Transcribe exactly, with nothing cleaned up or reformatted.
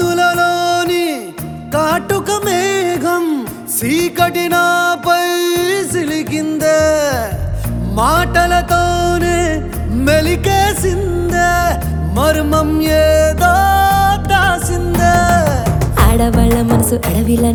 కన్నులలోని కాటుక మేఘం సీకటి నాపై సిలికిందే మాటలతోనే మెలికేసిందే మర్మం ఏదో దాసిందే ఆడవాళ్ళ మనసు అడవిల